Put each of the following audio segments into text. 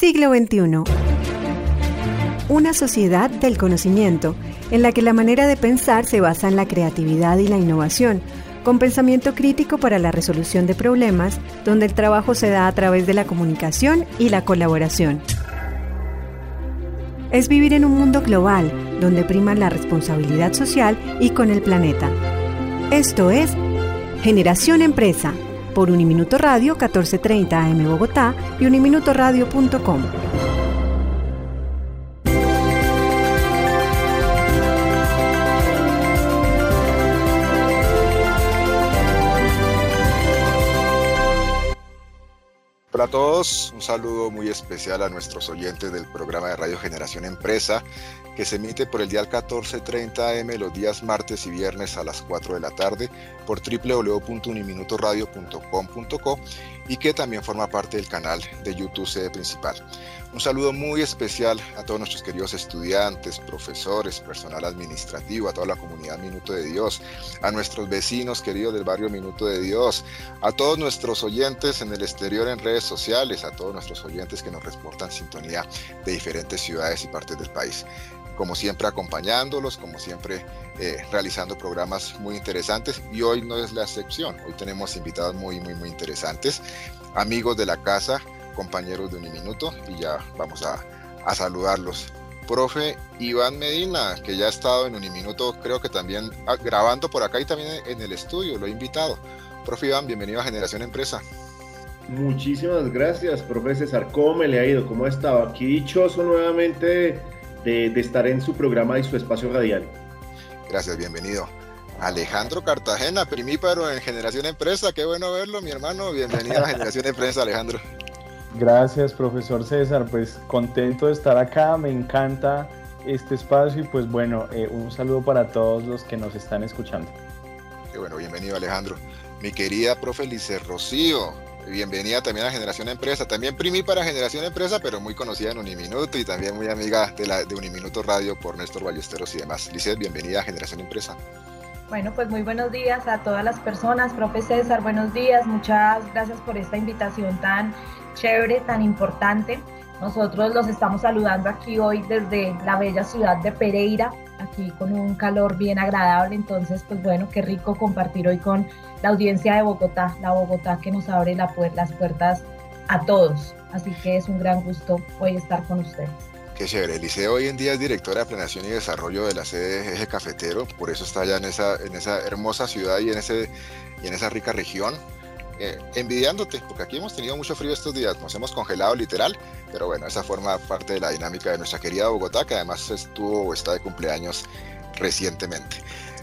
Siglo XXI. Una sociedad del conocimiento, en la que la manera de pensar se basa en la creatividad y la innovación, con pensamiento crítico para la resolución de problemas, donde el trabajo se da a través de la comunicación y la colaboración. Es vivir en un mundo global, donde prima la responsabilidad social y con el planeta. Esto es Generación Empresa, por Uniminuto Radio 1430 AM Bogotá y uniminutoradio.com. Hola a todos, un saludo muy especial a nuestros oyentes del programa de Radio Generación Empresa, que se emite por el dial 1430 AM los días martes y viernes a las 4 de la tarde por www.uniminutoradio.com.co y que también forma parte del canal de YouTube Sede Principal. Un saludo muy especial a todos nuestros queridos estudiantes, profesores, personal administrativo, a toda la comunidad Minuto de Dios, a nuestros vecinos queridos del barrio Minuto de Dios, a todos nuestros oyentes en el exterior en redes sociales, a todos nuestros oyentes que nos reportan sintonía de diferentes ciudades y partes del país. Como siempre acompañándolos, como siempre realizando programas muy interesantes, y hoy no es la excepción. Hoy tenemos invitados muy interesantes, amigos de la casa, compañeros de Uniminuto, y ya vamos a saludarlos. Profe Iván Medina, que ya ha estado en Uniminuto, creo que también grabando por acá y también en el estudio, lo he invitado. Profe Iván, bienvenido a Generación Empresa. Muchísimas gracias, profe César. ¿Cómo me le ha ido? ¿Cómo ha estado? Aquí dichoso nuevamente de estar en su programa y su espacio radial. Gracias, bienvenido. Alejandro Cartagena, primíparo en Generación Empresa, qué bueno verlo, mi hermano. Bienvenido a Generación Empresa, Alejandro. Gracias, profesor César, pues contento de estar acá, me encanta este espacio y pues bueno, un saludo para todos los que nos están escuchando. Qué bueno, bienvenido, Alejandro. Mi querida profe Lice Rocío, bienvenida también a Generación Empresa, también primípara Generación Empresa, pero muy conocida en Uniminuto y también muy amiga de Uniminuto Radio por Néstor Ballesteros y demás. Lice, bienvenida a Generación Empresa. Bueno, pues muy buenos días a todas las personas. Profe César, buenos días, muchas gracias por esta invitación tan chévere, tan importante. Nosotros los estamos saludando aquí hoy desde la bella ciudad de Pereira, aquí con un calor bien agradable, entonces pues bueno, qué rico compartir hoy con la audiencia de Bogotá, la Bogotá que nos abre las puertas a todos, así que es un gran gusto hoy estar con ustedes. Qué chévere. Lice hoy en día es directora de Planeación y Desarrollo de la sede Eje Cafetero, por eso está allá en esa hermosa ciudad y en esa rica región. Envidiándote, porque aquí hemos tenido mucho frío estos días, nos hemos congelado literal, pero bueno, esa forma parte de la dinámica de nuestra querida Bogotá, que además está de cumpleaños recientemente.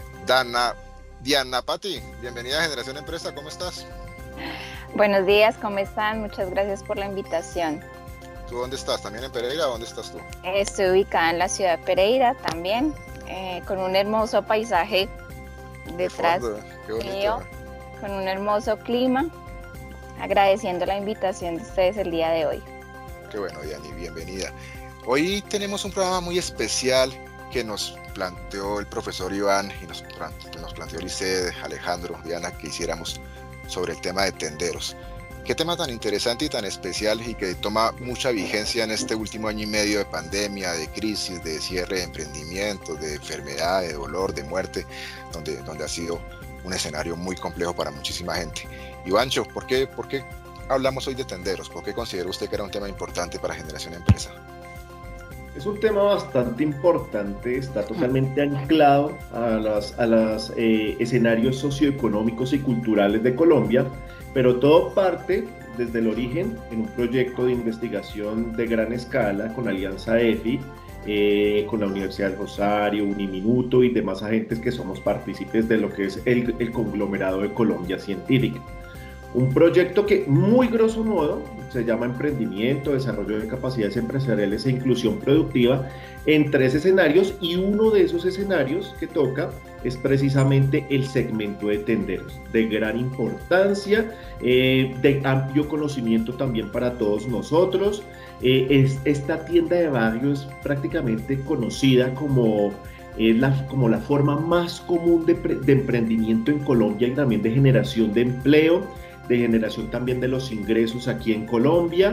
Diana Patti, bienvenida a Generación Empresa, ¿cómo estás? Buenos días, ¿cómo están? Muchas gracias por la invitación. ¿Tú dónde estás? ¿También en Pereira o dónde estás tú? Estoy ubicada en la ciudad de Pereira también, con un hermoso paisaje detrás mío, con un hermoso clima, agradeciendo la invitación de ustedes el día de hoy. Qué bueno, Diani, bienvenida. Hoy tenemos un programa muy especial que nos planteó el profesor Iván y nos planteó Lice, Alejandro, Diana, que hiciéramos sobre el tema de tenderos. Qué tema tan interesante y tan especial y que toma mucha vigencia en este último año y medio de pandemia, de crisis, de cierre de emprendimientos, de enfermedad, de dolor, de muerte, donde ha sido un escenario muy complejo para muchísima gente. Ivancho, ¿por qué hablamos hoy de tenderos? ¿Por qué considera usted que era un tema importante para Generación Empresa? Es un tema bastante importante, está totalmente anclado a los escenarios socioeconómicos y culturales de Colombia, pero todo parte desde el origen en un proyecto de investigación de gran escala con Alianza EFI, con la Universidad de Rosario, Uniminuto y demás agentes que somos partícipes de lo que es el conglomerado de Colombia Científica. Un proyecto que, muy grosso modo, se llama Emprendimiento, Desarrollo de Capacidades Empresariales e Inclusión Productiva en 3 escenarios, y uno de esos escenarios que toca es precisamente el segmento de tenderos, de gran importancia, de amplio conocimiento también para todos nosotros. Esta tienda de barrio es prácticamente conocida como la forma más común de emprendimiento en Colombia y también de generación de empleo, de generación también de los ingresos aquí en Colombia,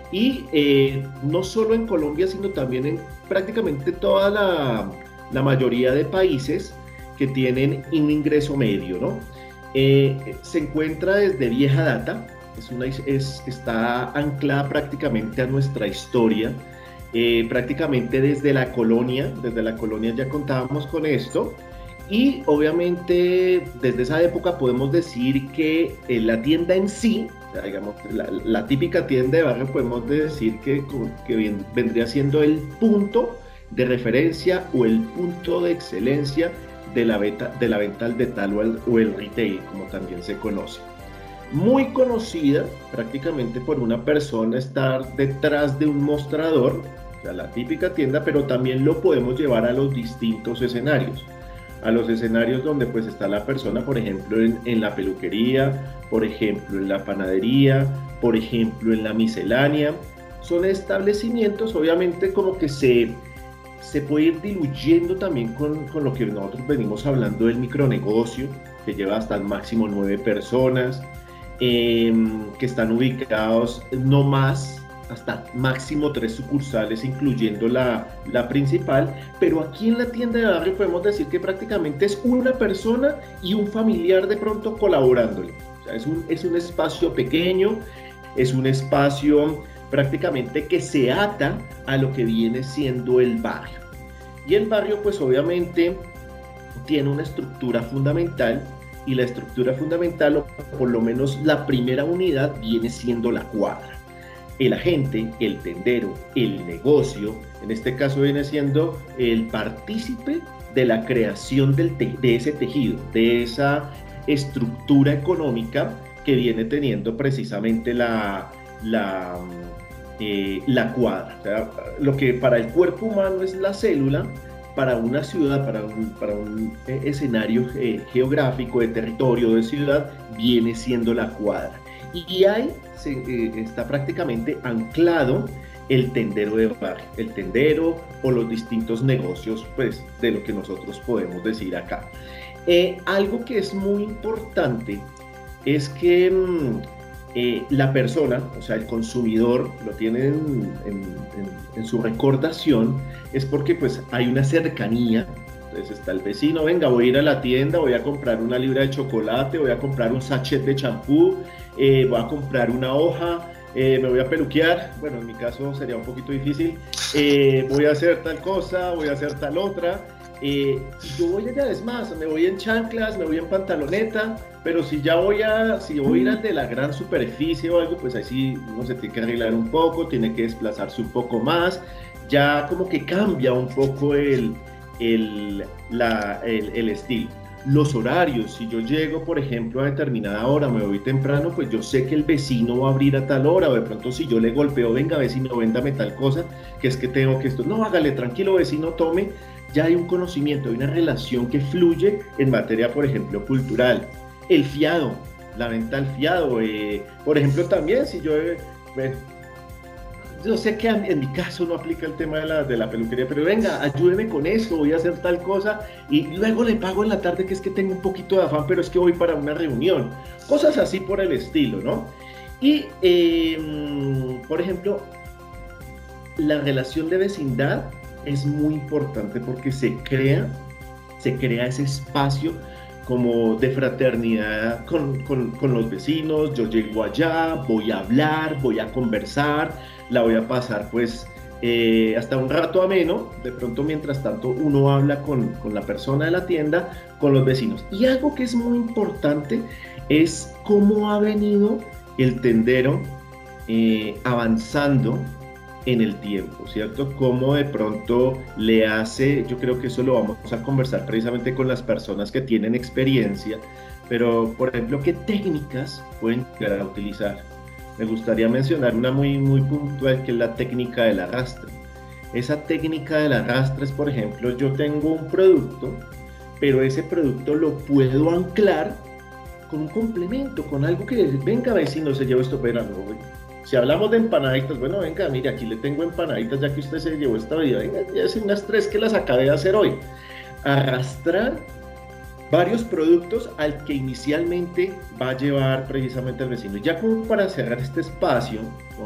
y no solo en Colombia, sino también en prácticamente toda la mayoría de países que tienen un ingreso medio, ¿no? Se encuentra desde vieja data, está anclada prácticamente a nuestra historia, prácticamente desde la colonia ya contábamos con esto, y obviamente desde esa época podemos decir que la tienda en sí, digamos, la típica tienda de barrio, podemos decir que vendría siendo el punto de referencia o el punto de excelencia de la venta al detalle o el retail, como también se conoce. Muy conocida prácticamente por una persona estar detrás de un mostrador, o sea, la típica tienda, pero también lo podemos llevar a los distintos escenarios. A los escenarios donde pues está la persona, por ejemplo, en la peluquería, por ejemplo, en la panadería, por ejemplo, en la miscelánea. Son establecimientos, obviamente, como que se puede ir diluyendo también con lo que nosotros venimos hablando del micronegocio, que lleva hasta el máximo 9 personas, que están ubicados no más, hasta máximo 3 sucursales, incluyendo la principal, pero aquí en la tienda de barrio podemos decir que prácticamente es una persona y un familiar de pronto colaborándole. O sea, es un espacio pequeño, es un espacio prácticamente que se ata a lo que viene siendo el barrio. Y el barrio pues obviamente tiene una estructura fundamental, y la estructura fundamental, o por lo menos la primera unidad, viene siendo la cuadra. El agente, el tendero, el negocio, en este caso viene siendo el partícipe de la creación de ese tejido, de esa estructura económica que viene teniendo precisamente la cuadra. O sea, lo que para el cuerpo humano es la célula, para una ciudad, para un escenario geográfico, de territorio, de ciudad, viene siendo la cuadra. Y ahí está prácticamente anclado el tendero de barrio, el tendero o los distintos negocios, pues, de lo que nosotros podemos decir acá. Algo que es muy importante es que la persona, o sea, el consumidor, lo tiene en su recordación, es porque pues hay una cercanía. Entonces está el vecino, venga, voy a ir a la tienda, voy a comprar una libra de chocolate, voy a comprar un sachet de champú, voy a comprar una hoja, me voy a peluquear, bueno, en mi caso sería un poquito difícil, voy a hacer tal cosa, voy a hacer tal otra, y yo voy allá, es más, me voy en chanclas, me voy en pantaloneta, pero si voy a ir al de la gran superficie o algo, pues ahí sí uno se tiene que arreglar un poco, tiene que desplazarse un poco más, ya como que cambia un poco el estilo. Los horarios, si yo llego por ejemplo a determinada hora, me voy temprano, pues yo sé que el vecino va a abrir a tal hora, o de pronto si yo le golpeo, venga vecino, véndame tal cosa, que es que tengo que esto, no, hágale tranquilo vecino, tome, ya hay un conocimiento, hay una relación que fluye en materia, por ejemplo, cultural. El fiado, la venta al fiado, por ejemplo también, si yo sé que en mi caso no aplica el tema de la peluquería, pero venga, ayúdeme con esto, voy a hacer tal cosa y luego le pago en la tarde, que es que tengo un poquito de afán, pero es que voy para una reunión. Cosas así por el estilo, ¿no? Y, por ejemplo, la relación de vecindad es muy importante porque se crea ese espacio como de fraternidad con los vecinos. Yo llego allá, voy a hablar, voy a conversar, la voy a pasar pues hasta un rato ameno, de pronto mientras tanto uno habla con la persona de la tienda, con los vecinos. Y algo que es muy importante es cómo ha venido el tendero avanzando en el tiempo, ¿cierto? Cómo de pronto le hace, yo creo que eso lo vamos a conversar precisamente con las personas que tienen experiencia, pero por ejemplo, ¿qué técnicas pueden llegar a utilizar? Me gustaría mencionar una muy, muy puntual, que es la técnica del arrastre. Esa técnica del arrastre es, por ejemplo, yo tengo un producto, pero ese producto lo puedo anclar con un complemento, con algo que, venga vecino, se lleva esto, pero no, si hablamos de empanaditas, bueno, venga, mire, aquí le tengo empanaditas, ya que usted se llevó esta vida, venga, ya son unas 3 que las acabé de hacer hoy. Arrastrar varios productos al que inicialmente va a llevar precisamente al vecino. Ya como para cerrar este espacio,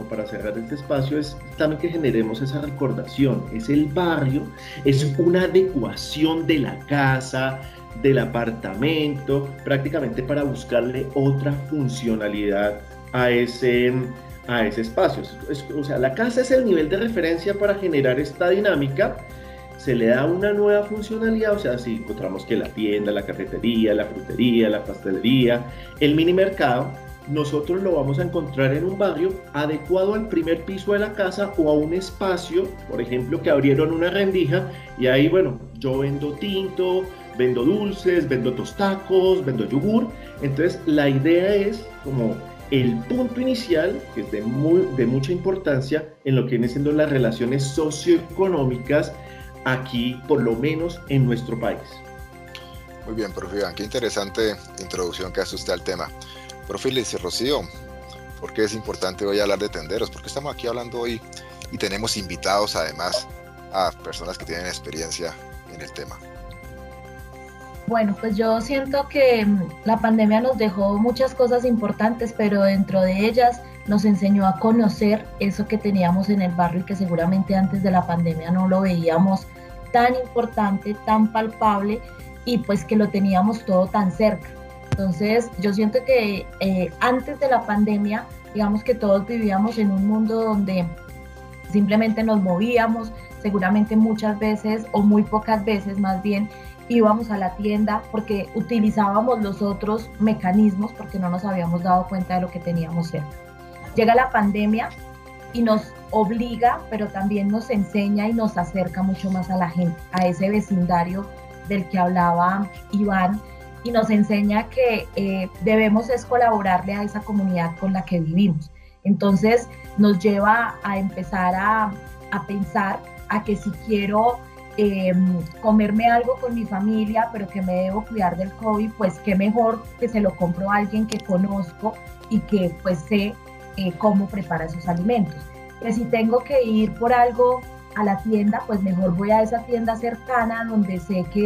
es también que generemos esa recordación. Es el barrio, es una adecuación de la casa, del apartamento, prácticamente para buscarle otra funcionalidad a ese espacio. O sea, la casa es el nivel de referencia para generar esta dinámica. Se le da una nueva funcionalidad, o sea, si encontramos que la tienda, la cafetería, la frutería, la pastelería, el mini mercado, nosotros lo vamos a encontrar en un barrio adecuado al primer piso de la casa o a un espacio, por ejemplo, que abrieron una rendija y ahí, bueno, yo vendo tinto, vendo dulces, vendo tostacos, vendo yogur. Entonces, la idea es como el punto inicial, que es de mucha importancia en lo que vienen siendo las relaciones socioeconómicas aquí, por lo menos en nuestro país. Muy bien, profe Iván, qué interesante introducción que hace usted al tema. Profe Liz Rocío, ¿por qué es importante hoy hablar de tenderos? ¿Por qué estamos aquí hablando hoy y tenemos invitados además a personas que tienen experiencia en el tema? Bueno, pues yo siento que la pandemia nos dejó muchas cosas importantes, pero dentro de ellas nos enseñó a conocer eso que teníamos en el barrio y que seguramente antes de la pandemia no lo veíamos tan importante, tan palpable, y pues que lo teníamos todo tan cerca. Entonces yo siento que antes de la pandemia, digamos que todos vivíamos en un mundo donde simplemente nos movíamos, seguramente muchas veces o muy pocas veces más bien íbamos a la tienda porque utilizábamos los otros mecanismos porque no nos habíamos dado cuenta de lo que teníamos cerca. Llega la pandemia y nos obliga, pero también nos enseña y nos acerca mucho más a la gente, a ese vecindario del que hablaba Iván, y nos enseña que debemos es colaborarle a esa comunidad con la que vivimos. Entonces nos lleva a empezar a pensar a que si quiero comerme algo con mi familia, pero que me debo cuidar del COVID, pues qué mejor que se lo compro a alguien que conozco y que pues sé cómo prepara esos alimentos. Que si tengo que ir por algo a la tienda, pues mejor voy a esa tienda cercana donde sé que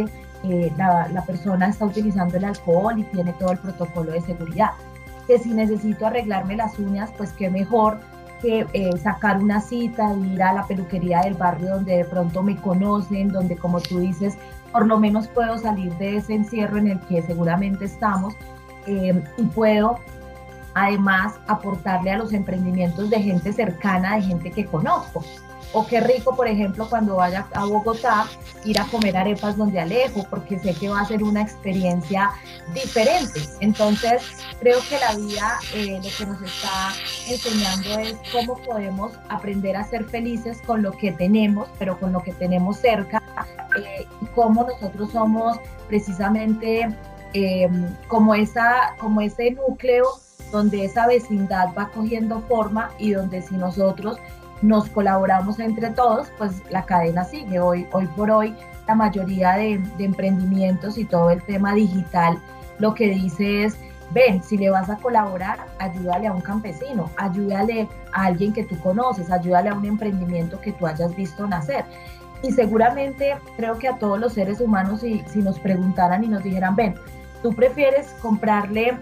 la persona está utilizando el alcohol y tiene todo el protocolo de seguridad. Que si necesito arreglarme las uñas, pues qué mejor que sacar una cita e ir a la peluquería del barrio donde de pronto me conocen, donde, como tú dices, por lo menos puedo salir de ese encierro en el que seguramente estamos, y puedo además aportarle a los emprendimientos de gente cercana, de gente que conozco. O qué rico, por ejemplo, cuando vaya a Bogotá, ir a comer arepas donde Alejo, porque sé que va a ser una experiencia diferente. Entonces, creo que la vida lo que nos está enseñando es cómo podemos aprender a ser felices con lo que tenemos, pero con lo que tenemos cerca, y cómo nosotros somos precisamente como ese núcleo donde esa vecindad va cogiendo forma y donde si nosotros nos colaboramos entre todos, pues la cadena sigue. Hoy por hoy, la mayoría de emprendimientos y todo el tema digital lo que dice es, ven, si le vas a colaborar, ayúdale a un campesino, ayúdale a alguien que tú conoces, ayúdale a un emprendimiento que tú hayas visto nacer. Y seguramente creo que a todos los seres humanos, si nos preguntaran y nos dijeran, ven, ¿tú prefieres comprarle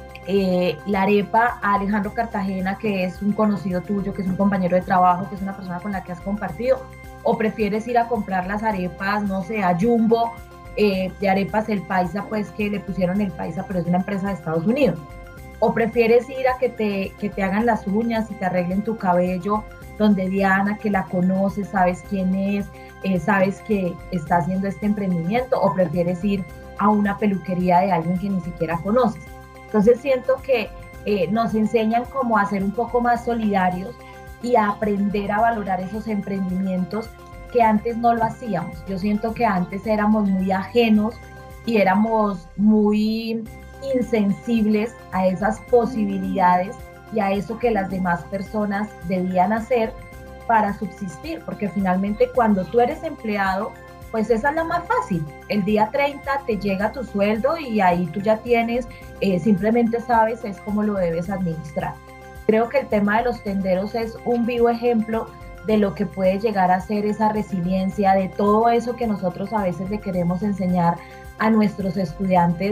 la arepa a Alejandro Cartagena, que es un conocido tuyo, que es un compañero de trabajo, que es una persona con la que has compartido? ¿O prefieres ir a comprar las arepas, no sé, a Jumbo, de arepas El Paisa, pues que le pusieron El Paisa, pero es una empresa de Estados Unidos? ¿O prefieres ir a que te hagan las uñas y te arreglen tu cabello donde Diana, que la conoces, sabes quién es, sabes que está haciendo este emprendimiento? ¿O prefieres ir a una peluquería de alguien que ni siquiera conoces? Entonces siento que nos enseñan cómo a ser un poco más solidarios y a aprender a valorar esos emprendimientos que antes no lo hacíamos. Yo siento que antes éramos muy ajenos y éramos muy insensibles a esas posibilidades y a eso que las demás personas debían hacer para subsistir, porque finalmente cuando tú eres empleado, pues esa es la más fácil. El día 30 te llega tu sueldo y ahí tú ya tienes, simplemente sabes es cómo lo debes administrar. Creo que el tema de los tenderos es un vivo ejemplo de lo que puede llegar a ser esa resiliencia, de todo eso que nosotros a veces le queremos enseñar a nuestros estudiantes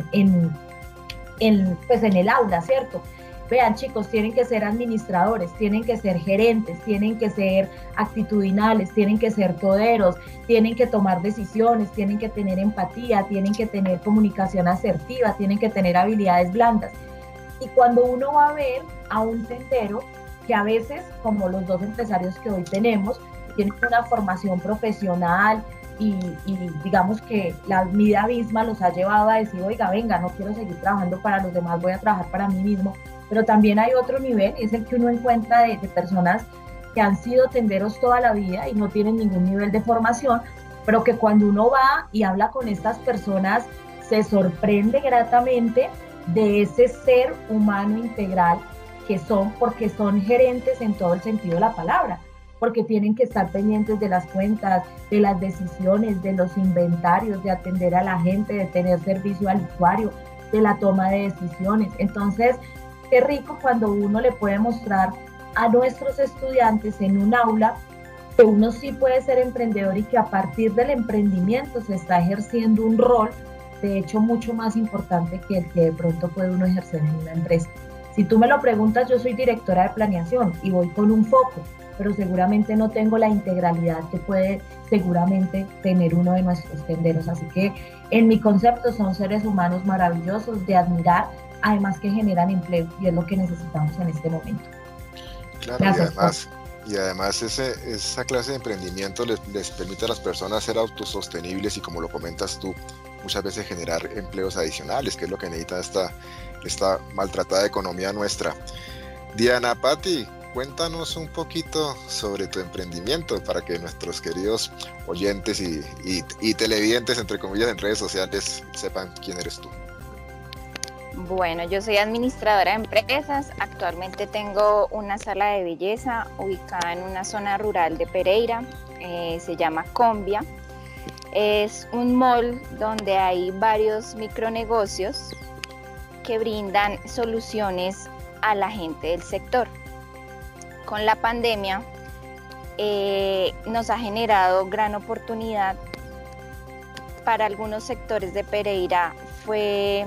pues en el aula, ¿cierto? Vean, chicos, tienen que ser administradores, tienen que ser gerentes, tienen que ser actitudinales, tienen que ser toderos, tienen que tomar decisiones, tienen que tener empatía, tienen que tener comunicación asertiva, tienen que tener habilidades blandas. Y cuando uno va a ver a un tendero, que a veces, como los dos empresarios que hoy tenemos, tienen una formación profesional y digamos que la vida misma los ha llevado a decir, oiga, venga, no quiero seguir trabajando para los demás, voy a trabajar para mí mismo. Pero también hay otro nivel, es el que uno encuentra de personas que han sido tenderos toda la vida y no tienen ningún nivel de formación, pero que cuando uno va y habla con estas personas, se sorprende gratamente de ese ser humano integral que son, porque son gerentes en todo el sentido de la palabra, porque tienen que estar pendientes de las cuentas, de las decisiones, de los inventarios, de atender a la gente, de tener servicio al usuario, de la toma de decisiones. Entonces, qué rico cuando uno le puede mostrar a nuestros estudiantes en un aula que uno sí puede ser emprendedor y que a partir del emprendimiento se está ejerciendo un rol, de hecho, mucho más importante que el que de pronto puede uno ejercer en una empresa. Si tú me lo preguntas, yo soy directora de planeación y voy con un foco, pero seguramente no tengo la integralidad que puede seguramente tener uno de nuestros tenderos. Así que en mi concepto son seres humanos maravillosos de admirar, además que generan empleo y es lo que necesitamos en este momento. Claro, y además esa clase de emprendimiento les permite a las personas ser autosostenibles y, como lo comentas tú, muchas veces generar empleos adicionales, que es lo que necesita esta maltratada economía nuestra. Diana Patti, cuéntanos un poquito sobre tu emprendimiento para que nuestros queridos oyentes y televidentes, entre comillas, en redes sociales sepan quién eres tú. Bueno, yo soy administradora de empresas. Actualmente tengo una sala de belleza ubicada en una zona rural de Pereira. Se llama Combia. Es un mall donde hay varios micronegocios que brindan soluciones a la gente del sector. Con la pandemia nos ha generado gran oportunidad. Para algunos sectores de Pereira fue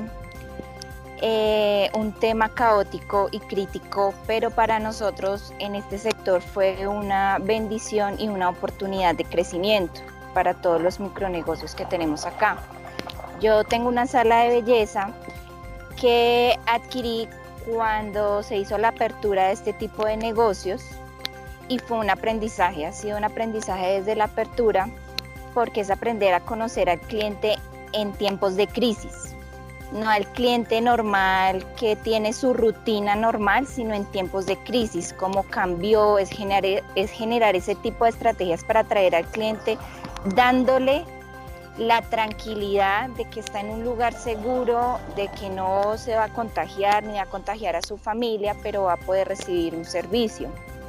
un tema caótico y crítico, pero para nosotros en este sector fue una bendición y una oportunidad de crecimiento para todos los micronegocios que tenemos acá. Yo tengo una sala de belleza que adquirí cuando se hizo la apertura de este tipo de negocios y fue un aprendizaje, ha sido un aprendizaje desde la apertura, porque es aprender a conocer al cliente en tiempos de crisis. No al cliente normal que tiene su rutina normal, sino en tiempos de crisis. Cómo cambió, es generar ese tipo de estrategias para atraer al cliente, dándole la tranquilidad de que está en un lugar seguro, de que no se va a contagiar ni va a contagiar a su familia, pero va a poder recibir un servicio.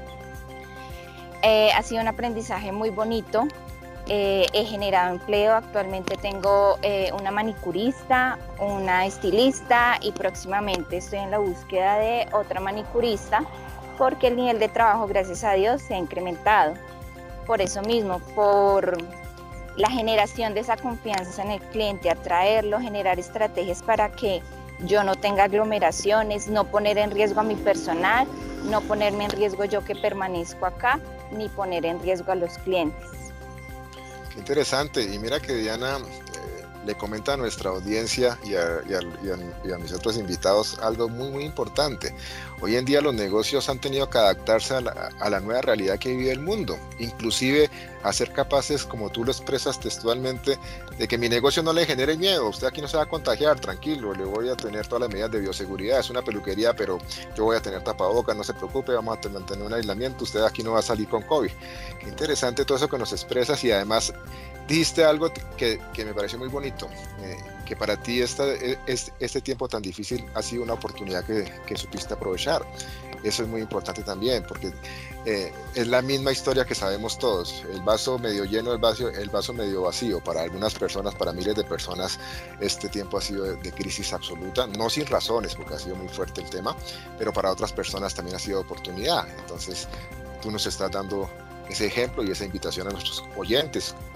Ha sido un aprendizaje muy bonito. He generado empleo. Actualmente tengo una manicurista, una estilista y próximamente estoy en la búsqueda de otra manicurista, porque el nivel de trabajo, gracias a Dios, se ha incrementado. Por eso mismo, por la generación de esa confianza en el cliente, atraerlo, generar estrategias para que yo no tenga aglomeraciones, no poner en riesgo a mi personal, no ponerme en riesgo yo que permanezco acá, ni poner en riesgo a los clientes. Qué interesante. Y mira que Diana le comenta a nuestra audiencia y a mis otros invitados algo muy, muy importante. Hoy en día los negocios han tenido que adaptarse a la nueva realidad que vive el mundo, inclusive a ser capaces, como tú lo expresas textualmente, de que mi negocio no le genere miedo. Usted aquí no se va a contagiar, tranquilo, le voy a tener todas las medidas de bioseguridad, es una peluquería, pero yo voy a tener tapabocas, no se preocupe, vamos a mantener un aislamiento, usted aquí no va a salir con COVID. Qué interesante todo eso que nos expresas, y además dijiste algo que me pareció muy bonito, que para ti este tiempo tan difícil ha sido una oportunidad que supiste aprovechar. Eso es muy importante también, porque es la misma historia que sabemos todos, el vaso medio lleno, el vaso medio vacío. Para algunas personas, para miles de personas, este tiempo ha sido de crisis absoluta, no sin razones, porque ha sido muy fuerte el tema, pero para otras personas también ha sido oportunidad. Entonces tú nos estás dando ese ejemplo y esa invitación a nuestros oyentes.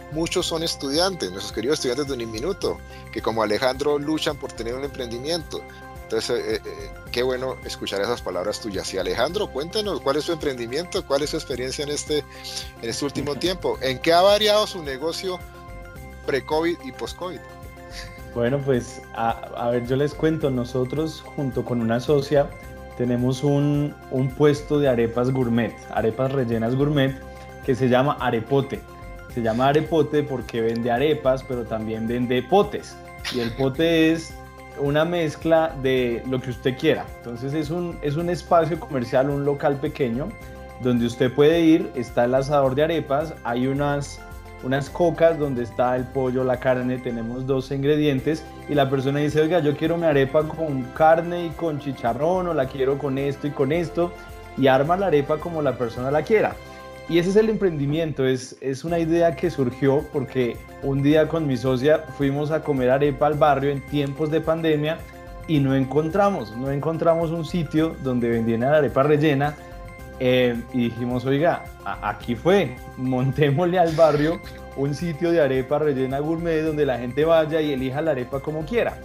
muchos son estudiantes, nuestros queridos estudiantes de Uniminuto, que como Alejandro luchan por tener un emprendimiento. Entonces, qué bueno escuchar esas palabras tuyas. Y Alejandro, cuéntenos, ¿cuál es su emprendimiento? ¿Cuál es su experiencia en este último tiempo? ¿En qué ha variado su negocio pre-COVID y post-COVID? Bueno, pues, a ver, yo les cuento, nosotros junto con una socia tenemos un puesto de arepas gourmet, arepas rellenas gourmet, que se llama Arepote. Se llama Arepote porque vende arepas, pero también vende potes. Y el pote es una mezcla de lo que usted quiera. Entonces es un espacio comercial, un local pequeño, donde usted puede ir, está el asador de arepas, hay unas cocas donde está el pollo, la carne, tenemos 12 ingredientes y la persona dice, oiga, yo quiero mi arepa con carne y con chicharrón o la quiero con esto y con esto, y arma la arepa como la persona la quiera. Y ese es el emprendimiento, es una idea que surgió porque un día con mi socia fuimos a comer arepa al barrio en tiempos de pandemia y no encontramos un sitio donde vendieran arepa rellena, y dijimos, oiga, aquí fue, montémosle al barrio un sitio de arepa rellena gourmet donde la gente vaya y elija la arepa como quiera.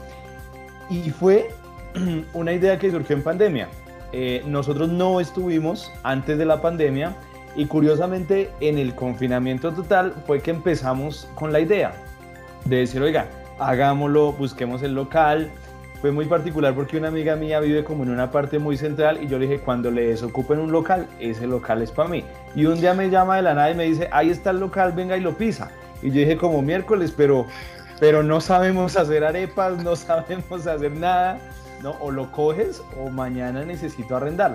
Y fue una idea que surgió en pandemia. Nosotros no estuvimos antes de la pandemia, y curiosamente en el confinamiento total fue que empezamos con la idea de decir, oiga, hagámoslo, busquemos el local. Fue muy particular porque una amiga mía vive como en una parte muy central y yo le dije, cuando le desocupen un local, ese local es para mí. Y un día me llama de la nada y me dice, ahí está el local, venga y lo pisa. Y yo dije, como miércoles, pero no sabemos hacer arepas, no sabemos hacer nada, ¿no? O lo coges o mañana necesito arrendarlo.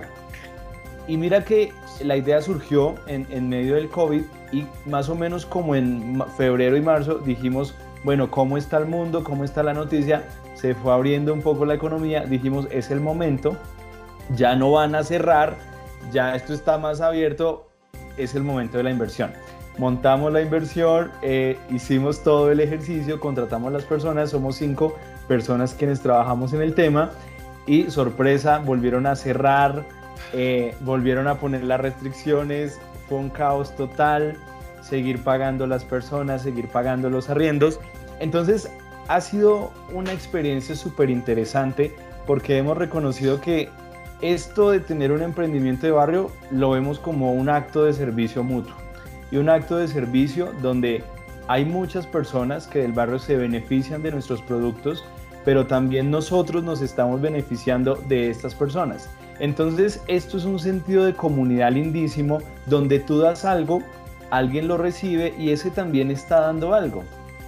Y mira que la idea surgió en medio del COVID y más o menos como en febrero y marzo dijimos, bueno, ¿cómo está el mundo? ¿Cómo está la noticia? Se fue abriendo un poco la economía, dijimos, es el momento, ya no van a cerrar, ya esto está más abierto, es el momento de la inversión. Montamos la inversión, hicimos todo el ejercicio, contratamos a las personas, somos 5 personas quienes trabajamos en el tema y sorpresa, volvieron a cerrar, volvieron a poner las restricciones, fue un caos total, seguir pagando las personas, seguir pagando los arriendos. Entonces ha sido una experiencia súper interesante porque hemos reconocido que esto de tener un emprendimiento de barrio lo vemos como un acto de servicio mutuo y un acto de servicio donde hay muchas personas que del barrio se benefician de nuestros productos, pero también nosotros nos estamos beneficiando de estas personas. Entonces esto es un sentido de comunidad lindísimo donde tú das algo, alguien lo recibe y ese también está dando algo.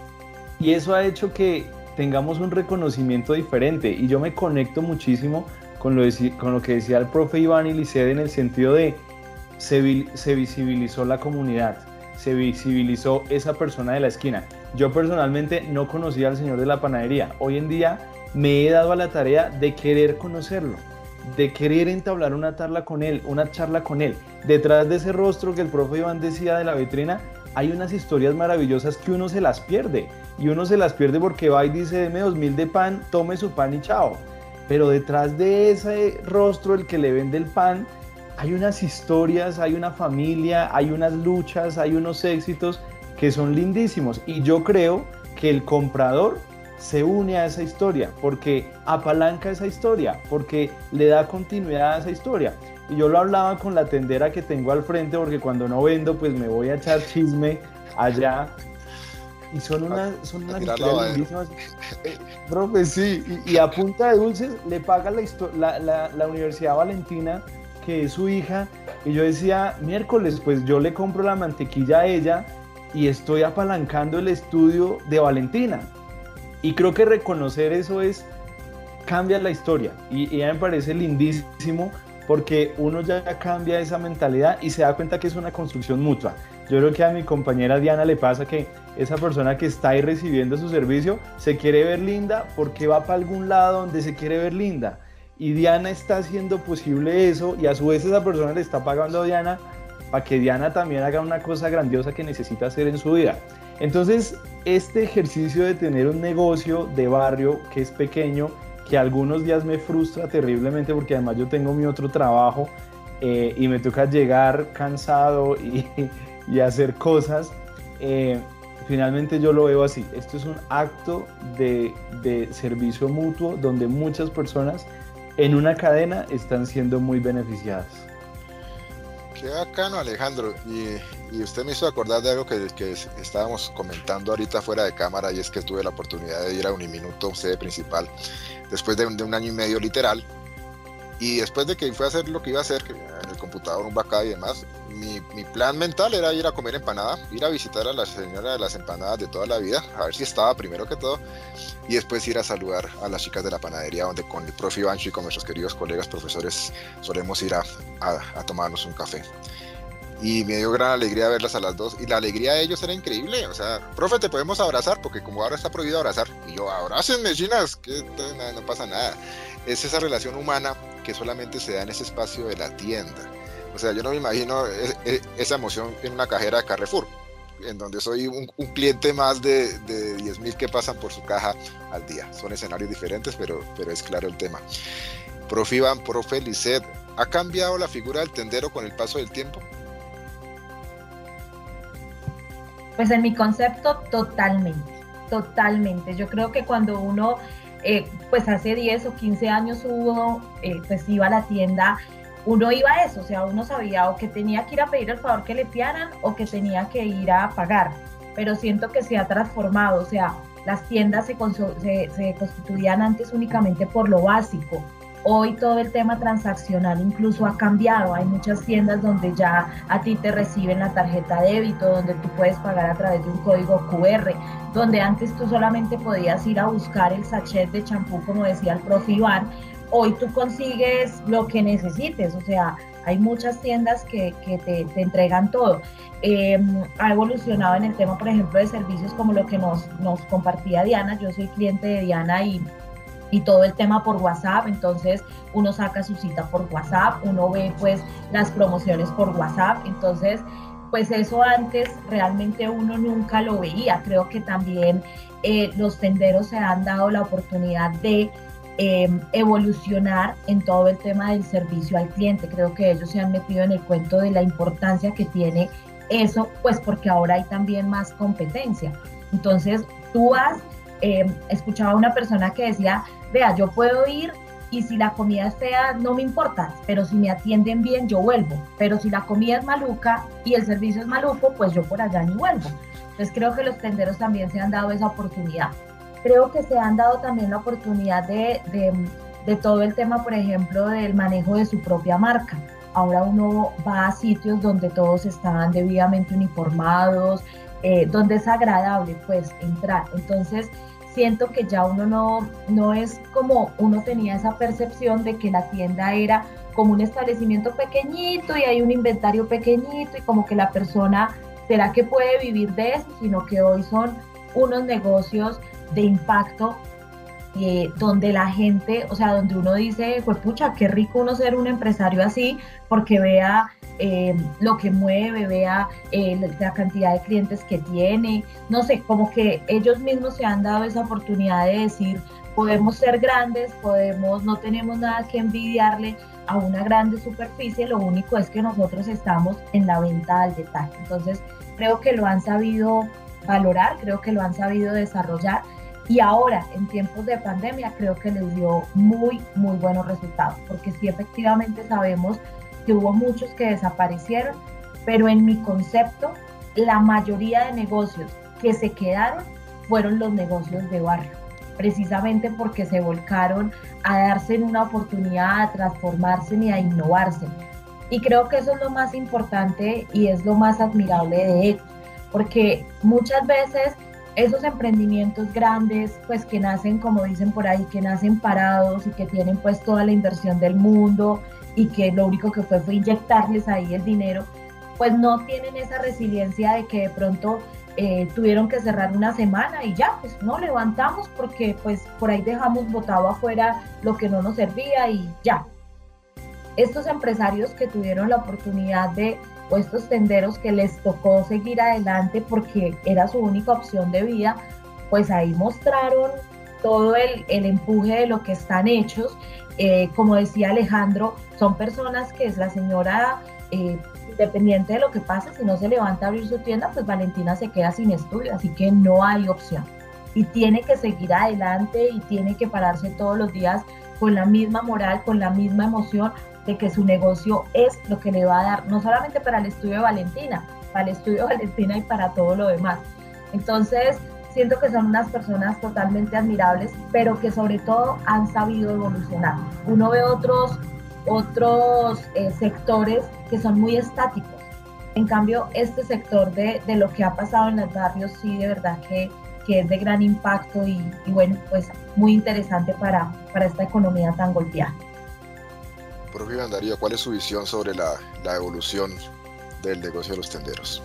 Y eso ha hecho que tengamos un reconocimiento diferente y yo me conecto muchísimo con lo que decía el profe Iván Iliced en el sentido de se visibilizó la comunidad, se visibilizó esa persona de la esquina. Yo personalmente no conocía al señor de la panadería, hoy en día me he dado a la tarea de querer conocerlo, de querer entablar una charla con él. Detrás de ese rostro que el profe Iván decía de la vitrina, hay unas historias maravillosas que uno se las pierde. Y uno se las pierde porque va y dice, deme 2.000 de pan, tome su pan y chao. Pero detrás de ese rostro, el que le vende el pan, hay unas historias, hay una familia, hay unas luchas, hay unos éxitos que son lindísimos. Y yo creo que el comprador se une a esa historia, porque apalanca esa historia, porque le da continuidad a esa historia. Y yo lo hablaba con la tendera que tengo al frente, porque cuando no vendo, pues me voy a echar chisme allá. Y son unas historias lindísimas. Profe, sí, y a punta de dulces le paga la Universidad Valentina, que es su hija, y yo decía, miércoles, pues yo le compro la mantequilla a ella y estoy apalancando el estudio de Valentina. Y creo que reconocer eso cambia la historia, y me parece lindísimo, porque uno ya cambia esa mentalidad y se da cuenta que es una construcción mutua. Yo creo que a mi compañera Diana le pasa que esa persona que está ahí recibiendo su servicio se quiere ver linda porque va para algún lado donde se quiere ver linda. Y Diana está haciendo posible eso y a su vez esa persona le está pagando a Diana para que Diana también haga una cosa grandiosa que necesita hacer en su vida. Entonces, este ejercicio de tener un negocio de barrio que es pequeño, que algunos días me frustra terriblemente porque además yo tengo mi otro trabajo y me toca llegar cansado y hacer cosas, Finalmente yo lo veo así, esto es un acto de servicio mutuo donde muchas personas en una cadena están siendo muy beneficiadas. Qué bacano, Alejandro, y usted me hizo acordar de algo que estábamos comentando ahorita fuera de cámara, y es que tuve la oportunidad de ir a Uniminuto, sede principal, después de un año y medio literal, y después de que fue a hacer lo que iba a hacer en el computador, un bacán y demás, mi plan mental era ir a comer empanada, ir a visitar a la señora de las empanadas de toda la vida, a ver si estaba primero que todo, y después ir a saludar a las chicas de la panadería, donde con el profe Ivancho y con nuestros queridos colegas profesores solemos ir a tomarnos un café. Y me dio gran alegría verlas a las dos, y la alegría de ellos era increíble. O sea, profe, te podemos abrazar, porque como ahora está prohibido abrazar, y yo, abrácenme, chinas, que no pasa nada. Es esa relación humana que solamente se da en ese espacio de la tienda. O sea, yo no me imagino esa emoción en una cajera de Carrefour, en donde soy un cliente más de 10.000 que pasan por su caja al día. Son escenarios diferentes, pero es claro el tema. Profe Iván, profe Lisset, ¿ha cambiado la figura del tendero con el paso del tiempo? Pues en mi concepto, totalmente. Yo creo que cuando uno, pues hace 10 o 15 años pues iba a la tienda, uno iba a eso, o sea, uno sabía o que tenía que ir a pedir el favor que le fiaran o que tenía que ir a pagar, pero siento que se ha transformado, o sea, las tiendas se constituían antes únicamente por lo básico. Hoy todo el tema transaccional incluso ha cambiado. Hay muchas tiendas donde ya a ti te reciben la tarjeta débito, donde tú puedes pagar a través de un código QR, donde antes tú solamente podías ir a buscar el sachet de champú, como decía el profe Iván. Hoy tú consigues lo que necesites, o sea, hay muchas tiendas que te entregan todo. Ha evolucionado en el tema, por ejemplo, de servicios como lo que nos compartía Diana. Yo soy cliente de Diana y todo el tema por WhatsApp, entonces uno saca su cita por WhatsApp, uno ve pues las promociones por WhatsApp, entonces pues eso antes realmente uno nunca lo veía. Creo que también los tenderos se han dado la oportunidad de evolucionar en todo el tema del servicio al cliente. Creo que ellos se han metido en el cuento de la importancia que tiene eso, pues porque ahora hay también más competencia. Entonces tú vas, escuchaba a una persona que decía, vea, yo puedo ir y si la comida es fea no me importa, pero si me atienden bien yo vuelvo, pero si la comida es maluca y el servicio es maluco, pues yo por allá ni vuelvo. Entonces creo que los tenderos también se han dado esa oportunidad. Creo que se han dado también la oportunidad de todo el tema, por ejemplo, del manejo de su propia marca. Ahora uno va a sitios donde todos están debidamente uniformados, donde es agradable pues entrar. Entonces siento que ya uno no es como uno tenía esa percepción de que la tienda era como un establecimiento pequeñito y hay un inventario pequeñito y como que la persona, ¿será que puede vivir de eso? Sino que hoy son unos negocios de impacto donde la gente, o sea, donde uno dice, pues pucha, qué rico uno ser un empresario así, porque vea lo que mueve, vea la cantidad de clientes que tiene, no sé, como que ellos mismos se han dado esa oportunidad de decir, podemos ser grandes, no tenemos nada que envidiarle a una grande superficie, lo único es que nosotros estamos en la venta al detalle. Entonces, creo que lo han sabido valorar, creo que lo han sabido desarrollar. Y ahora, en tiempos de pandemia, creo que les dio muy, muy buenos resultados, porque sí, efectivamente sabemos que hubo muchos que desaparecieron, pero en mi concepto, la mayoría de negocios que se quedaron fueron los negocios de barrio, precisamente porque se volcaron a darse una oportunidad, a transformarse y a innovarse. Y creo que eso es lo más importante y es lo más admirable de ellos, porque muchas veces esos emprendimientos grandes, pues que nacen, como dicen por ahí, que nacen parados y que tienen pues toda la inversión del mundo y que lo único que fue inyectarles ahí el dinero, pues no tienen esa resiliencia de que de pronto tuvieron que cerrar una semana y ya, pues no levantamos porque pues por ahí dejamos botado afuera lo que no nos servía y ya. Estos empresarios que tuvieron la oportunidad o estos tenderos que les tocó seguir adelante porque era su única opción de vida, pues ahí mostraron todo el empuje de lo que están hechos. Como decía Alejandro, son personas que es la señora independiente de lo que pase, si no se levanta a abrir su tienda, pues Valentina se queda sin estudio, así que no hay opción. Y tiene que seguir adelante y tiene que pararse todos los días con la misma moral, con la misma emoción de que su negocio es lo que le va a dar, no solamente para el estudio de Valentina, para el estudio de Valentina y para todo lo demás. Entonces, siento que son unas personas totalmente admirables, pero que sobre todo han sabido evolucionar. Uno ve otros sectores que son muy estáticos. En cambio, este sector de lo que ha pasado en los barrios, sí, de verdad que es de gran impacto y bueno, pues muy interesante para esta economía tan golpeada. Profe Iván Darío, ¿cuál es su visión sobre la evolución del negocio de los tenderos?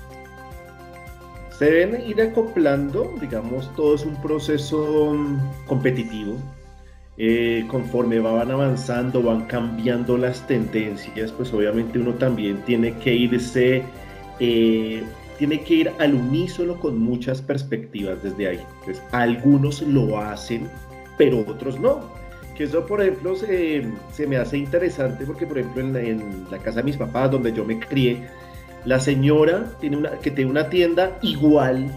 Se deben ir acoplando, digamos, todo es un proceso competitivo. Conforme van avanzando, van cambiando las tendencias, pues obviamente uno también tiene que ir al unísono con muchas perspectivas desde ahí. Pues algunos lo hacen, pero otros no. Que eso, por ejemplo, se me hace interesante porque, por ejemplo, en la casa de mis papás, donde yo me crié, la señora tiene una tienda igual,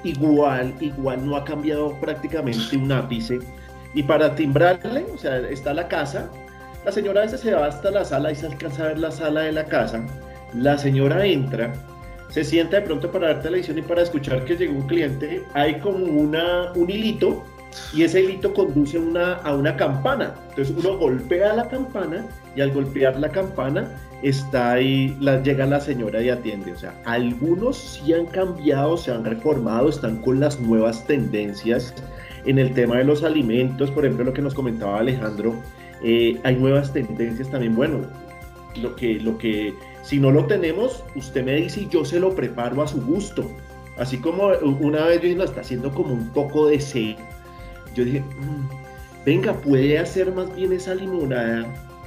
no ha cambiado prácticamente un ápice. Y para timbrarle, o sea, está la casa, la señora a veces se va hasta la sala y se alcanza a ver la sala de la casa, la señora entra, se sienta de pronto para ver televisión y para escuchar que llegó un cliente, hay como un hilito, y ese hilito conduce a una campana. Entonces uno golpea la campana y al golpear la campana está ahí, llega la señora y atiende. O sea, algunos sí han cambiado, se han reformado, están con las nuevas tendencias en el tema de los alimentos. Por ejemplo, lo que nos comentaba Alejandro, hay nuevas tendencias también. Bueno, lo que si no lo tenemos, usted me dice y yo se lo preparo a su gusto. Así como una vez yo lo está haciendo como un poco de sed, yo dije, venga, puede hacer más bien esa limonada,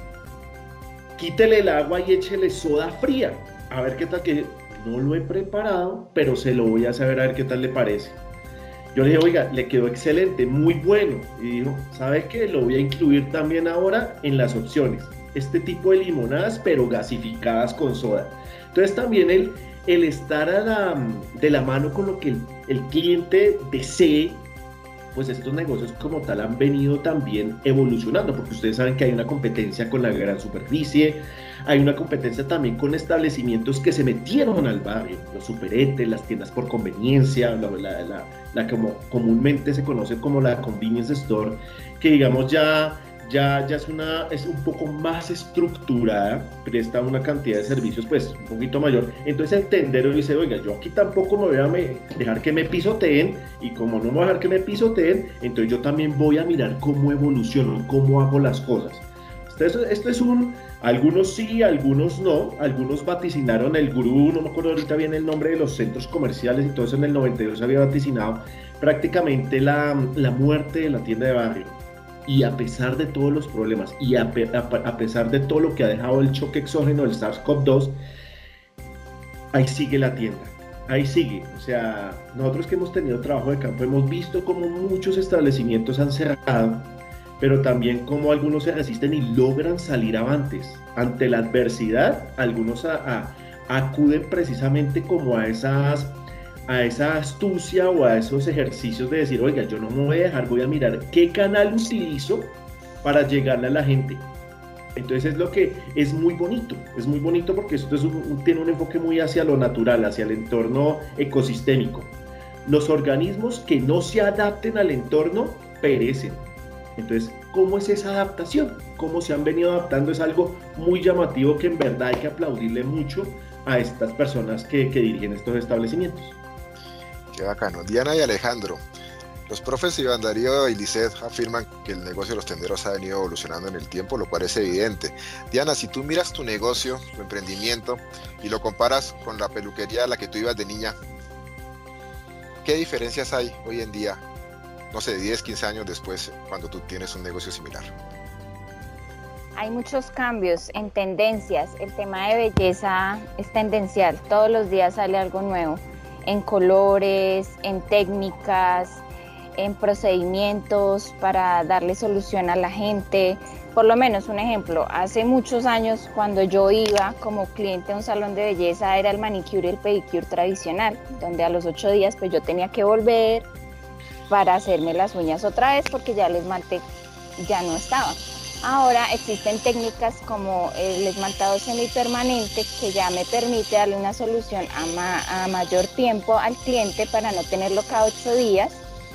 quítele el agua y échele soda fría, a ver qué tal, que no lo he preparado, pero se lo voy a saber a ver qué tal le parece. Yo le dije, oiga, le quedó excelente, muy bueno, y dijo, ¿sabe qué? Lo voy a incluir también ahora en las opciones, este tipo de limonadas, pero gasificadas con soda. Entonces también el estar de la mano con lo que el cliente desee, pues estos negocios como tal han venido también evolucionando, porque ustedes saben que hay una competencia con la gran superficie, hay una competencia también con establecimientos que se metieron al barrio, los superetes, las tiendas por conveniencia, la como comúnmente se conoce como la convenience store, que digamos ya es un poco más estructurada, presta una cantidad de servicios pues un poquito mayor. Entonces el tendero dice, oiga, yo aquí tampoco me voy a dejar que me pisoteen, y como no me voy a dejar que me pisoteen, entonces yo también voy a mirar cómo evoluciono, cómo hago las cosas. Esto es algunos sí, algunos no, algunos vaticinaron el gurú, no me acuerdo ahorita bien el nombre de los centros comerciales, y todo eso en el 92 había vaticinado prácticamente la muerte de la tienda de barrio. Y a pesar de todos los problemas y a pesar de todo lo que ha dejado el choque exógeno del SARS-CoV-2, ahí sigue la tienda, ahí sigue. O sea, nosotros que hemos tenido trabajo de campo hemos visto cómo muchos establecimientos han cerrado, pero también cómo algunos se resisten y logran salir avantes. Ante la adversidad, algunos acuden precisamente como a esa astucia o a esos ejercicios de decir, oiga, yo no me voy a dejar, voy a mirar qué canal utilizo para llegarle a la gente. Entonces es lo que es muy bonito porque esto tiene un enfoque muy hacia lo natural, hacia el entorno ecosistémico. Los organismos que no se adapten al entorno perecen. Entonces, ¿cómo es esa adaptación? ¿Cómo se han venido adaptando? Es algo muy llamativo que en verdad hay que aplaudirle mucho a estas personas que dirigen estos establecimientos. Qué bacano. Diana y Alejandro, los profes Iván Darío y Lisset afirman que el negocio de los tenderos ha venido evolucionando en el tiempo, lo cual es evidente. Diana, si tú miras tu negocio, tu emprendimiento, y lo comparas con la peluquería a la que tú ibas de niña, ¿qué diferencias hay hoy en día, no sé, 10, 15 años después, cuando tú tienes un negocio similar? Hay muchos cambios en tendencias. El tema de belleza es tendencial. Todos los días sale algo nuevo. En colores, en técnicas, en procedimientos para darle solución a la gente. Por lo menos un ejemplo, hace muchos años cuando yo iba como cliente a un salón de belleza era el manicure y el pedicure tradicional, donde a los 8 días pues yo tenía que volver para hacerme las uñas otra vez porque ya el esmalte ya no estaba. Ahora existen técnicas como el esmaltado semipermanente que ya me permite darle una solución a mayor tiempo al cliente para no tenerlo cada 8 días,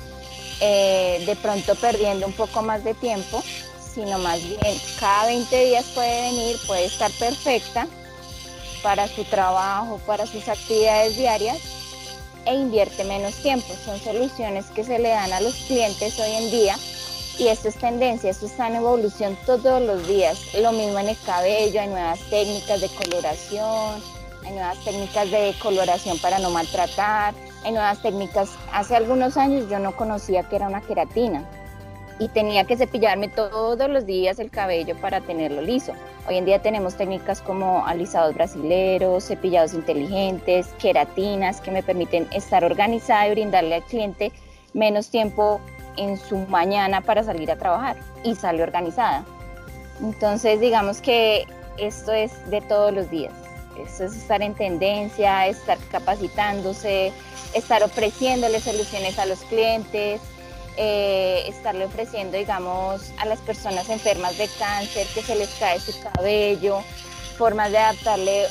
de pronto perdiendo un poco más de tiempo, sino más bien cada 20 días puede venir, puede estar perfecta para su trabajo, para sus actividades diarias e invierte menos tiempo. Son soluciones que se le dan a los clientes hoy en día y esto es tendencia, esto está en evolución todos los días. Lo mismo en el cabello, hay nuevas técnicas de coloración, hay nuevas técnicas de coloración para no maltratar, hay nuevas técnicas. Hace algunos años yo no conocía que era una queratina y tenía que cepillarme todos los días el cabello para tenerlo liso. Hoy en día tenemos técnicas como alisados brasileros, cepillados inteligentes, queratinas que me permiten estar organizada y brindarle al cliente menos tiempo en su mañana para salir a trabajar y sale organizada. Entonces digamos que esto es de todos los días. Esto es estar en tendencia, estar capacitándose, estar ofreciéndole soluciones a los clientes, estarle ofreciendo, digamos, a las personas enfermas de cáncer que se les cae su cabello, formas de adaptarle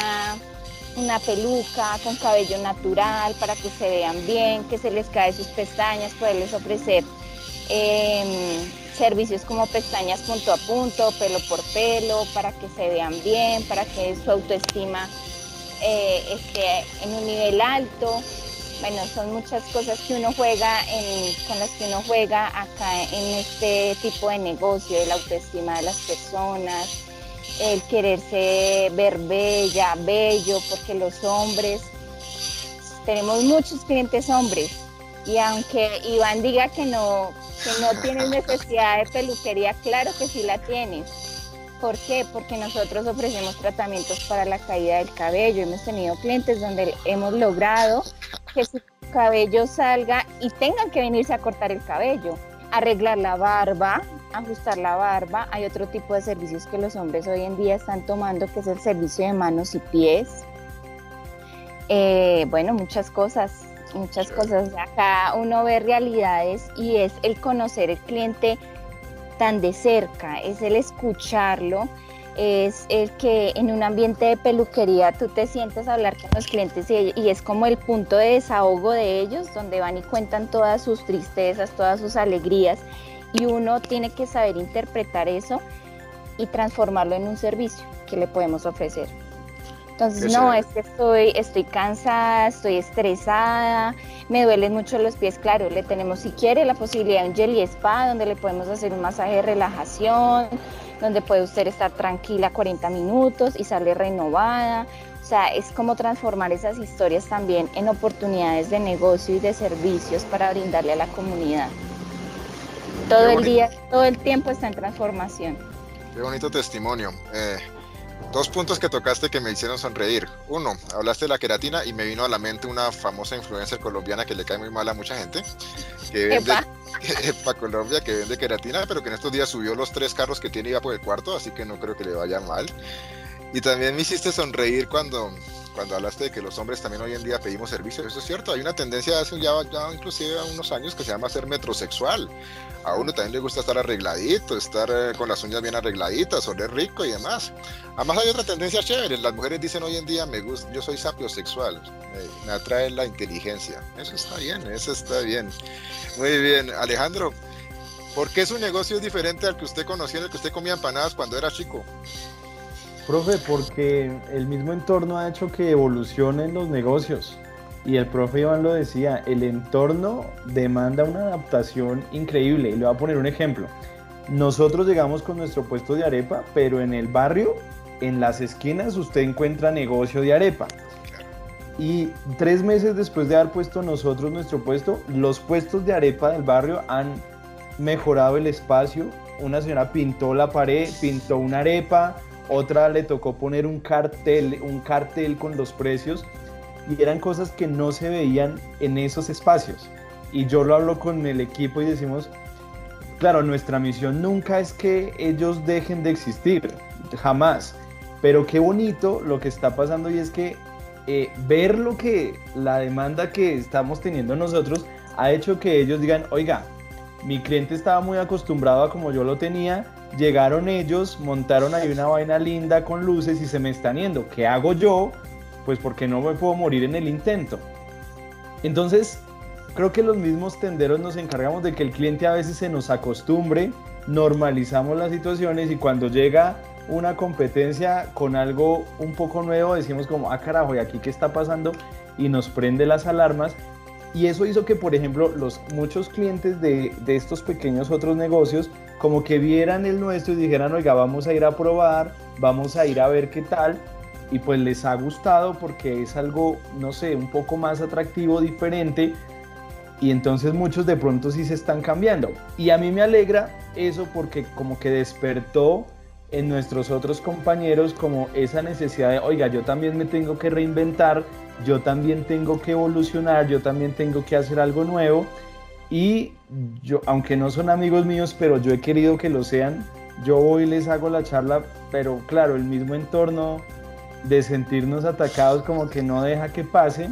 una peluca con cabello natural para que se vean bien, que se les cae sus pestañas, poderles ofrecer servicios como pestañas punto a punto, pelo por pelo, para que se vean bien, para que su autoestima esté en un nivel alto. Bueno, son muchas cosas que uno juega con las que uno juega acá en este tipo de negocio, la autoestima de las personas, el quererse ver bella, bello, porque los hombres, tenemos muchos clientes hombres, y aunque Iván diga que no tienes necesidad de peluquería, claro que sí la tienes. ¿Por qué? Porque nosotros ofrecemos tratamientos para la caída del cabello. Hemos tenido clientes donde hemos logrado que su cabello salga y tengan que venirse a cortar el cabello, arreglar la barba, ajustar la barba. Hay otro tipo de servicios que los hombres hoy en día están tomando, que es el servicio de manos y pies. Bueno, muchas cosas. Acá uno ve realidades y es el conocer el cliente tan de cerca, es el escucharlo, es el que en un ambiente de peluquería tú te sientes a hablar con los clientes y es como el punto de desahogo de ellos, donde van y cuentan todas sus tristezas, todas sus alegrías, y uno tiene que saber interpretar eso y transformarlo en un servicio que le podemos ofrecer. Entonces, es que estoy cansada, estoy estresada, me duelen mucho los pies. Claro, le tenemos, si quiere, la posibilidad de un Jelly Spa, donde le podemos hacer un masaje de relajación, donde puede usted estar tranquila 40 minutos y sale renovada. O sea, es como transformar esas historias también en oportunidades de negocio y de servicios para brindarle a la comunidad. Todo el día, todo el tiempo está en transformación. Qué bonito testimonio. 2 puntos que tocaste que me hicieron sonreír. 1, hablaste de la queratina y me vino a la mente una famosa influencer colombiana que le cae muy mal a mucha gente, que vende, Colombia, que vende queratina, pero que en estos días subió los 3 carros que tiene y va por el cuarto, así que no creo que le vaya mal. Y también me hiciste sonreír cuando hablaste de que los hombres también hoy en día pedimos servicios. Eso es cierto, hay una tendencia hace ya inclusive unos años que se llama ser metrosexual. A uno también le gusta estar arregladito, estar con las uñas bien arregladitas, oler rico y demás. Además hay otra tendencia chévere, las mujeres dicen hoy en día, yo soy sapiosexual, me atrae la inteligencia. Eso está bien. Muy bien, Alejandro, ¿por qué su negocio es diferente al que usted conocía, en el que usted comía empanadas cuando era chico? Profe, porque el mismo entorno ha hecho que evolucionen los negocios. Y el profe Iván lo decía, el entorno demanda una adaptación increíble. Y le voy a poner un ejemplo. Nosotros llegamos con nuestro puesto de arepa, pero en el barrio, en las esquinas, usted encuentra negocio de arepa. Y 3 meses después de haber puesto nosotros nuestro puesto, los puestos de arepa del barrio han mejorado el espacio. Una señora pintó la pared, pintó una arepa, otra le tocó poner un cartel con los precios. Y eran cosas que no se veían en esos espacios. y yo lo hablo con el equipo y decimos, claro, nuestra misión nunca es que ellos dejen de existir, jamás, pero qué bonito lo que está pasando y es que ver la demanda que estamos teniendo nosotros ha hecho que ellos digan, oiga, mi cliente estaba muy acostumbrado a como yo lo tenía, llegaron ellos, montaron ahí una vaina linda con luces y se me están yendo, ¿qué hago yo? Pues porque no me puedo morir en el intento. Entonces, creo que los mismos tenderos nos encargamos de que el cliente a veces se nos acostumbre, normalizamos las situaciones y cuando llega una competencia con algo un poco nuevo decimos como, ah carajo, ¿y aquí qué está pasando? Y nos prende las alarmas y eso hizo que, por ejemplo, muchos clientes de estos pequeños otros negocios como que vieran el nuestro y dijeran, oiga, vamos a ir a probar, vamos a ir a ver qué tal, y pues les ha gustado porque es algo, no sé, un poco más atractivo, diferente, y entonces muchos de pronto sí se están cambiando. Y a mí me alegra eso porque como que despertó en nuestros otros compañeros como esa necesidad de, oiga, yo también me tengo que reinventar, yo también tengo que evolucionar, yo también tengo que hacer algo nuevo. Y yo, aunque no son amigos míos, pero yo he querido que lo sean, yo voy y les hago la charla, pero claro, el mismo entorno de sentirnos atacados como que no deja que pase,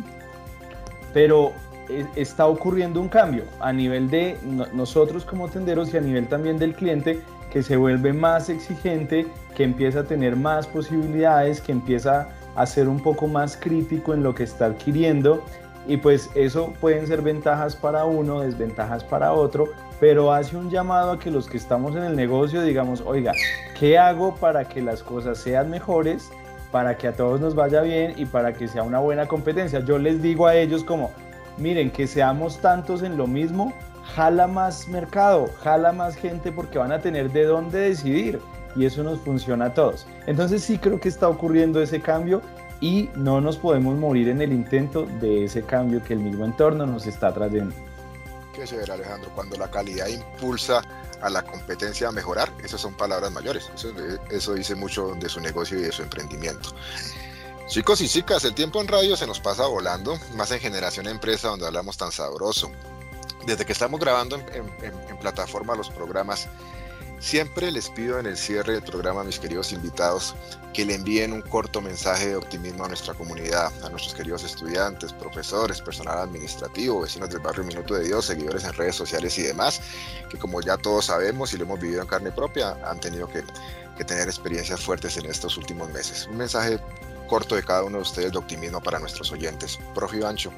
pero está ocurriendo un cambio a nivel de nosotros como tenderos y a nivel también del cliente, que se vuelve más exigente, que empieza a tener más posibilidades, que empieza a ser un poco más crítico en lo que está adquiriendo, y pues eso pueden ser ventajas para uno, desventajas para otro, pero hace un llamado a que los que estamos en el negocio digamos, oiga, ¿qué hago para que las cosas sean mejores, para que a todos nos vaya bien y para que sea una buena competencia? Yo les digo a ellos como, miren, que seamos tantos en lo mismo, jala más mercado, jala más gente porque van a tener de dónde decidir y eso nos funciona a todos. Entonces sí creo que está ocurriendo ese cambio y no nos podemos morir en el intento de ese cambio que el mismo entorno nos está trayendo. Qué chévere, Alejandro, cuando la calidad impulsa a la competencia a mejorar, esas son palabras mayores, eso dice mucho de su negocio y de su emprendimiento. Chicos y chicas, el tiempo en radio se nos pasa volando, más en Generación Empresa, donde hablamos tan sabroso. Desde que estamos grabando en plataforma los programas, siempre les pido en el cierre del programa a mis queridos invitados que le envíen un corto mensaje de optimismo a nuestra comunidad, a nuestros queridos estudiantes, profesores, personal administrativo, vecinos del barrio Minuto de Dios, seguidores en redes sociales y demás, que como ya todos sabemos y lo hemos vivido en carne propia, han tenido que tener experiencias fuertes en estos últimos meses. Un mensaje corto de cada uno de ustedes de optimismo para nuestros oyentes. Profe Ivancho.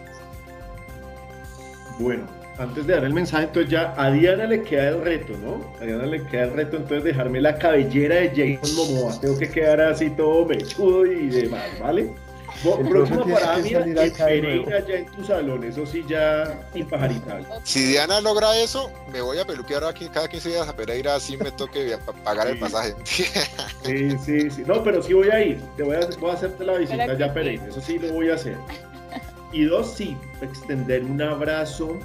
Bueno, antes de dar el mensaje, entonces ya a Diana le queda el reto, ¿no? A Diana le queda el reto, entonces dejarme la cabellera de Jason Momoa. Tengo que quedar así todo mechudo y demás, ¿vale? Próxima parada mía, Pereira ya en tu salón, eso sí ya impajaritable. Si Diana logra eso, me voy a peluquear aquí cada 15 días a Pereira, así me toque pagar el pasaje. Sí. No, pero sí voy a ir, voy a hacerte la visita ya a Pereira, eso sí lo voy a hacer. Y dos, sí, extender un abrazo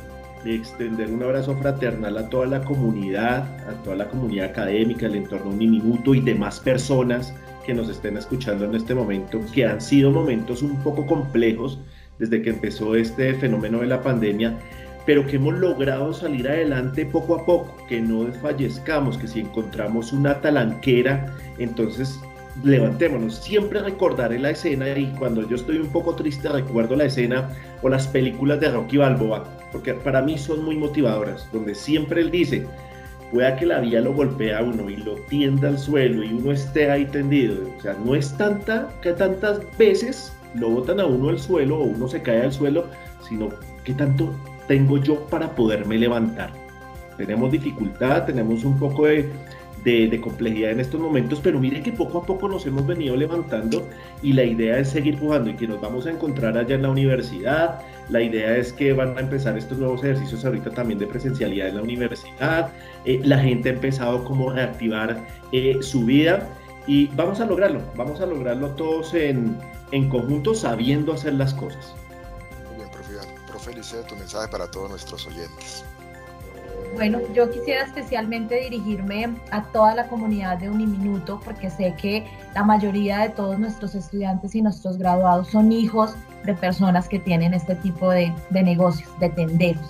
fraternal a toda la comunidad académica, el entorno Uniminuto y demás personas que nos estén escuchando en este momento, que han sido momentos un poco complejos desde que empezó este fenómeno de la pandemia, pero que hemos logrado salir adelante poco a poco, que no desfallezcamos, que si encontramos una talanquera, entonces levantémonos. Siempre recordaré la escena y cuando yo estoy un poco triste recuerdo la escena o las películas de Rocky Balboa, porque para mí son muy motivadoras, donde siempre él dice, pueda que la vida lo golpee a uno y lo tienda al suelo y uno esté ahí tendido, o sea, no es que tantas veces lo botan a uno al suelo o uno se cae al suelo, sino que tanto tengo yo para poderme levantar. Tenemos dificultad, tenemos un poco de complejidad en estos momentos, pero miren que poco a poco nos hemos venido levantando y la idea es seguir jugando y que nos vamos a encontrar allá en la universidad. La idea es que van a empezar estos nuevos ejercicios ahorita también de presencialidad en la universidad. La gente ha empezado como a reactivar su vida y vamos a lograrlo todos en conjunto, sabiendo hacer las cosas. Muy bien, profe Liceo, tu mensaje para todos nuestros oyentes. Bueno, yo quisiera especialmente dirigirme a toda la comunidad de Uniminuto porque sé que la mayoría de todos nuestros estudiantes y nuestros graduados son hijos de personas que tienen este tipo de negocios, de tenderos.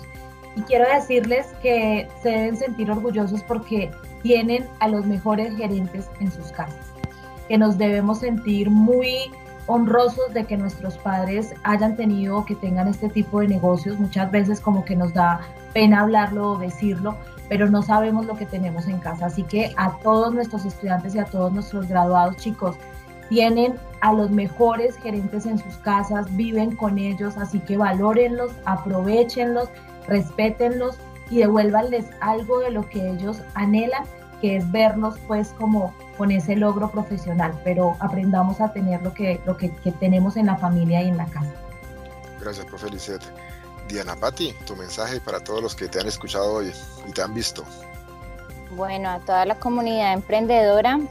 Y quiero decirles que se deben sentir orgullosos porque tienen a los mejores gerentes en sus casas, que nos debemos sentir muy honrosos de que nuestros padres hayan tenido o que tengan este tipo de negocios. Muchas veces como que nos da pena hablarlo o decirlo, pero no sabemos lo que tenemos en casa. Así que a todos nuestros estudiantes y a todos nuestros graduados, chicos, tienen a los mejores gerentes en sus casas, viven con ellos, así que valórenlos, aprovéchenlos, respétenlos y devuélvanles algo de lo que ellos anhelan, que es verlos pues como con ese logro profesional, pero aprendamos a tener lo que tenemos en la familia y en la casa. Gracias, profe Lisette. Diana Patti, tu mensaje para todos los que te han escuchado hoy y te han visto. Bueno, a toda la comunidad emprendedora,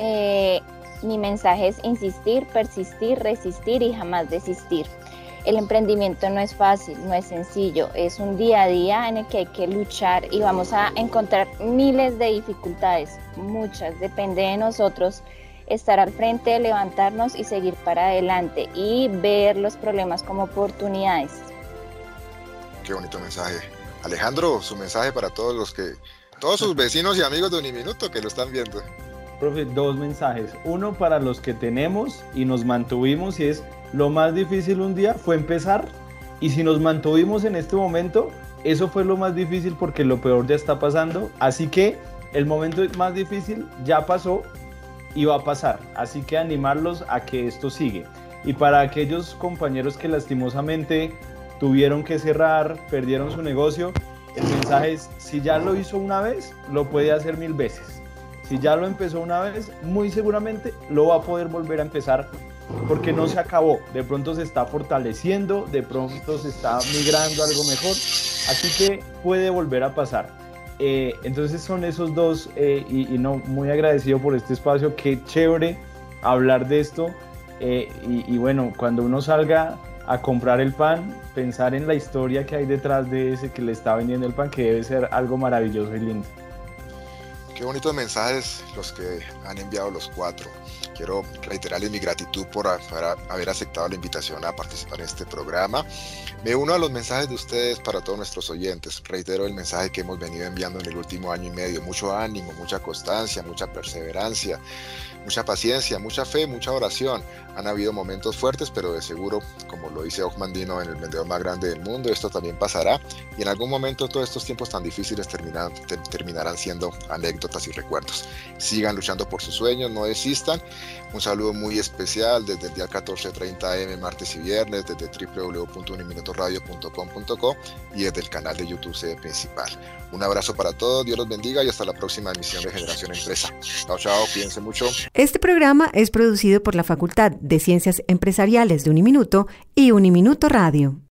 mi mensaje es insistir, persistir, resistir y jamás desistir. El emprendimiento no es fácil, no es sencillo, es un día a día en el que hay que luchar y vamos a encontrar miles de dificultades, muchas, depende de nosotros estar al frente, levantarnos y seguir para adelante y ver los problemas como oportunidades. Qué bonito mensaje. Alejandro, su mensaje para todos sus vecinos y amigos de Uniminuto que lo están viendo. Profe, 2 mensajes. Uno para los que tenemos y nos mantuvimos, y es: lo más difícil un día fue empezar, y si nos mantuvimos en este momento, eso fue lo más difícil porque lo peor ya está pasando, así que el momento más difícil ya pasó y va a pasar, así que animarlos a que esto sigue. Y para aquellos compañeros que lastimosamente tuvieron que cerrar, perdieron su negocio, el mensaje es: si ya lo hizo una vez, lo puede hacer 1000 veces. Si ya lo empezó una vez, muy seguramente lo va a poder volver a empezar, porque no se acabó, de pronto se está fortaleciendo, de pronto se está migrando a algo mejor, así que puede volver a pasar. Entonces son esos 2, y no, muy agradecido por este espacio, qué chévere hablar de esto, y bueno, cuando uno salga a comprar el pan, pensar en la historia que hay detrás de ese que le está vendiendo el pan, que debe ser algo maravilloso y lindo. Qué bonitos mensajes los que han enviado los 4. Quiero reiterarles mi gratitud por haber aceptado la invitación a participar en este programa. Me uno a los mensajes de ustedes para todos nuestros oyentes. Reitero el mensaje que hemos venido enviando en el último año y medio. Mucho ánimo, mucha constancia, mucha perseverancia, mucha paciencia, mucha fe, mucha oración. Han habido momentos fuertes, pero de seguro, como lo dice Ochman Dino en El vendedor más grande del mundo, esto también pasará. Y en algún momento todos estos tiempos tan difíciles terminarán siendo anécdotas y recuerdos. Sigan luchando por sus sueños, no desistan. Un saludo muy especial desde el día 14:30 AM, martes y viernes, desde www.uniminutoradio.com.co y desde el canal de YouTube Sede Principal. Un abrazo para todos, Dios los bendiga y hasta la próxima emisión de Generación Empresa. Chao, chao, cuídense mucho. Este programa es producido por la Facultad de Ciencias Empresariales de Uniminuto y Uniminuto Radio.